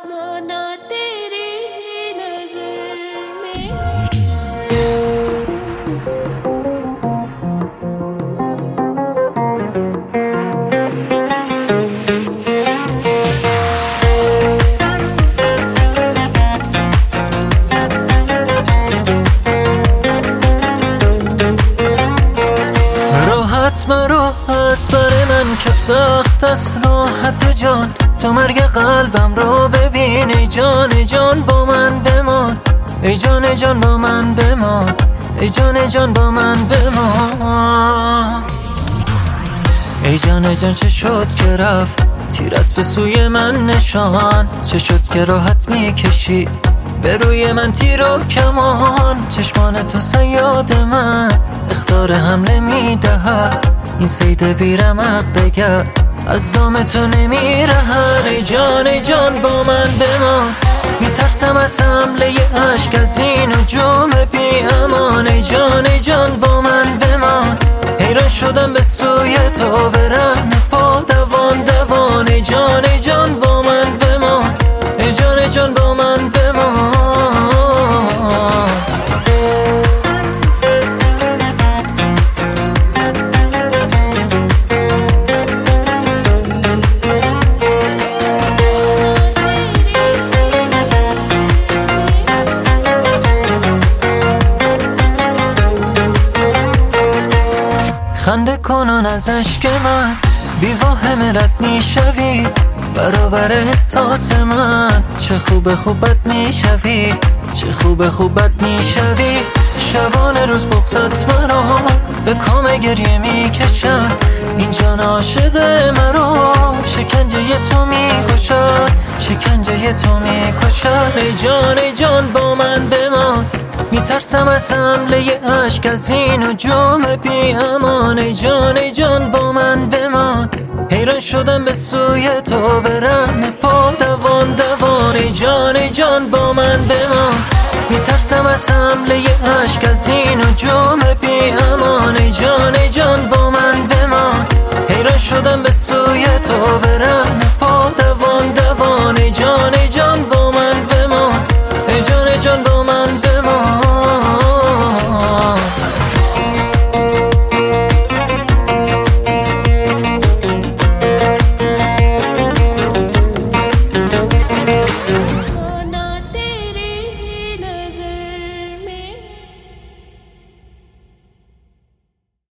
माना तेरी नजर में। راحت مرا از بر من که سخت است راحت جان، تو مرگ قلبم رو ببین ای جان ای جان با من بمان، ای جان ای جان با من بمان، ای جان ای جان با من بمان. ای جان ای جان چه شد که رفت تیرت به سوی من نشان، چه شد که راحت میکشی به روی من تیر و کمان، چشمان تو صیاد من اخطار حمله میدهد، این صید بیرمق دگر از دام تو نمیرهد. ای جان با من بمان، میترسم از حمله اشک از این نجوم بی امان. ای جان با من بمان، حیران شدم به سوی تو برم پا دوان دوان. ای جان با من بمان، ای جان با من بمان. خنده کنون از عشق من بی واهم رد میشوی، برابر احساس من چه خوب بد میشوی، چه خوب بد میشوی. شبانه روز بغضت مرا به کام گریه میکشد، این جان عاشق مرا شکنجه تو میکشد، شکنجه تو میکشد. ای جان با من بمان، میترسم از حمله اشک از این نجوم بی امان. ای جان با من بمان، حیران شدم به سوی تو برم پا دوان دوان. ای جان با من بمان، میترسم از حمله اشک از این نجوم بی امان. ای جان با من بمان، حیران شدم به سوی تو برم